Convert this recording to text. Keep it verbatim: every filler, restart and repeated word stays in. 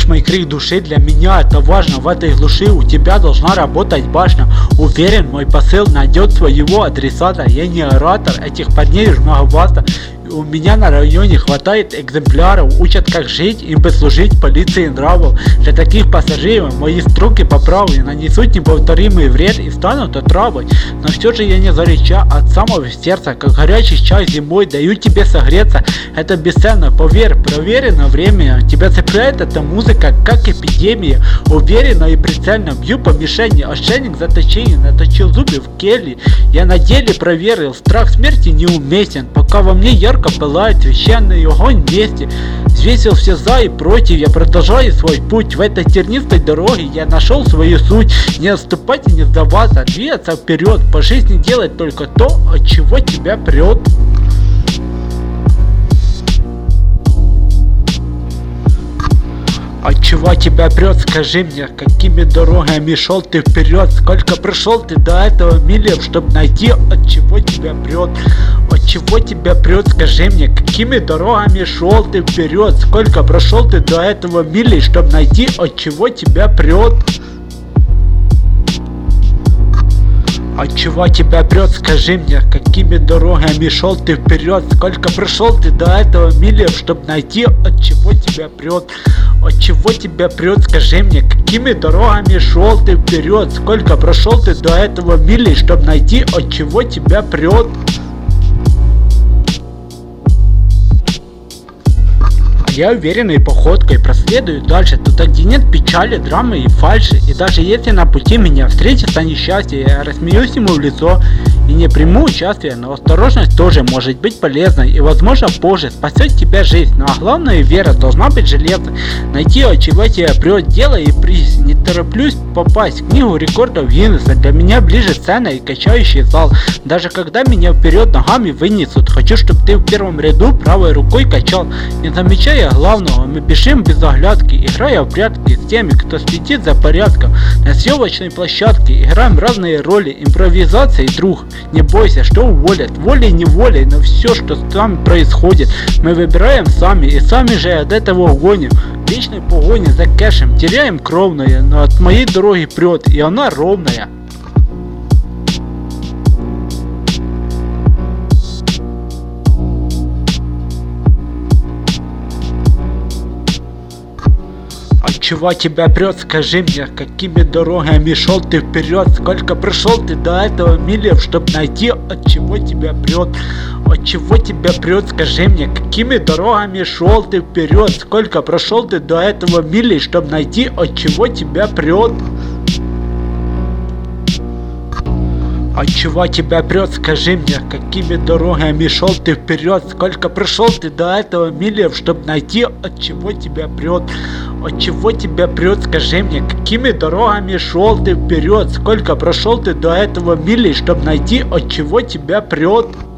слышишь мой крик души? Для меня это важно, в этой глуши у тебя должна работать башня. Уверен, мой посыл найдет своего адресата. Я не оратор, этих парней уж многовато. У меня на районе хватает экземпляров, учат как жить, им бы служить полиции нравов. Для таких пассажиров мои строки по праву нанесут неповторимый вред и станут отравой. Но все же я не горяча от самого сердца, как горячий чай зимой даю тебе согреться. Это бесценно, поверь, проверено время. Тебя цепляет эта музыка, как эпидемия. Уверенно и прицельно бью по мишени, ошейник заточения, наточил зубы в келье. Я на деле проверил, страх смерти неуместен, пока во мне ярко пылает священный огонь вместе. Взвесил все за и против, я продолжаю свой путь. В этой тернистой дороге я нашел свою суть. Не отступать и не сдаваться, двигаться вперед, по жизни делать только то, от чего тебя прет. От чего тебя прет, скажи мне, какими дорогами шел ты вперед? Сколько прошел ты до этого милям, чтобы найти, от чего тебя прет? От чего тебя прет, скажи мне, какими дорогами шел ты вперед? Сколько прошел ты до этого милей, чтобы найти, от чего тебя прет? От чего тебя прет, скажи мне, какими дорогами шел ты вперед? Сколько прошел ты до этого милям, чтобы найти, от чего тебя прет? От чего тебя прет, скажи мне, какими дорогами шел ты вперед? Сколько прошел ты до этого милей, чтобы найти, от чего тебя прет? Я уверенной походкой проследую дальше, туда где нет печали, драмы и фальши. И даже если на пути меня встретится несчастье, я рассмеюсь ему в лицо и не приму участия. Но осторожность тоже может быть полезной и возможно позже спасет тебя жизнь. Ну а главное, вера должна быть железной. Найти, от чего тебя прет, дело и приз. Не тороплюсь попасть в книгу рекордов Гиннесса. Для меня ближе сцена и качающий зал. Даже когда меня вперед ногами вынесут, хочу, чтобы ты в первом ряду правой рукой качал. Не замечая главного, мы бежим без оглядки, играя в прятки с теми, кто следит за порядком. На съемочной площадке играем разные роли, импровизация и друг. Не бойся, что уволят, волей-неволей, но все, что с нами происходит, мы выбираем сами и сами же от этого угоним. В вечной погоне за кэшем теряем кровное, но от моей дороги прет, и она ровная. От чего тебя прет, скажи мне, какими дорогами шел ты вперед? Сколько прошел ты до этого милям, чтобы найти, от чего тебя прет? От чего тебя прет, скажи мне, какими дорогами шел ты вперед? Сколько прошел ты до этого милей, чтобы найти, от чего тебя прет? От чего тебя прет, скажи мне, какими дорогами шел ты вперед? Сколько прошел ты до этого милям, чтобы найти, от чего тебя прет? От чего тебя прет, скажи мне, какими дорогами шел ты вперед? Сколько прошел ты до этого милей, чтобы найти, от чего тебя прет?